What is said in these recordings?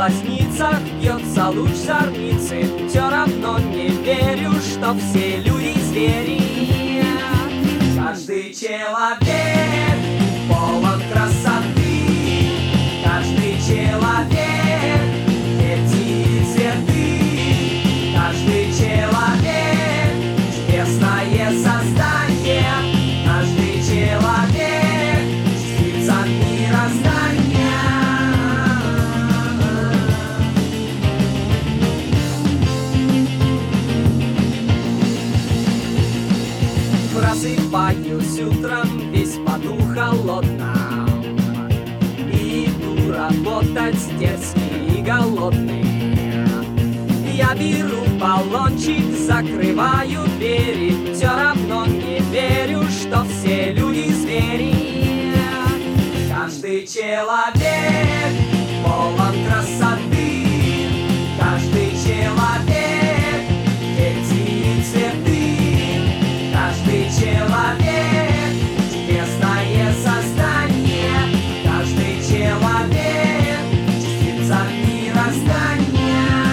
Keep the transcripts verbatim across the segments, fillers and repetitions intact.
глазницах бьется луч зорницы, все равно не верю, что все люди звери. Каждый человек полон красоты, каждый человек эти цветы, каждый человек чудесное создание, каждый человек частица мироздания. Просыпаюсь утром весь в поту холодном, и иду работать дерзкий и голодный. Я беру баллончик, закрываю двери, все равно не верю, что все люди звери. Каждый человек полон красоты, каждый человек эти цветы, каждый человек чудесное создание, каждый человек частица мироздания.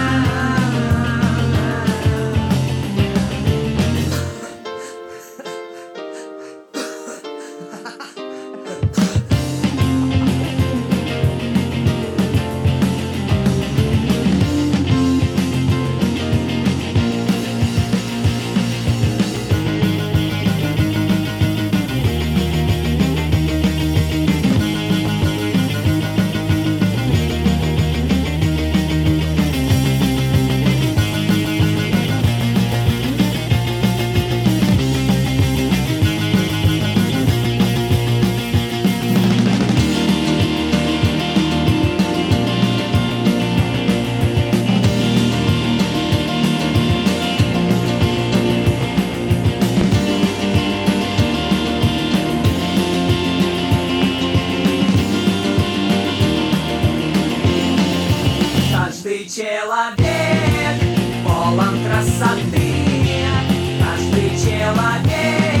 Каждый человек полон красоты, каждый человек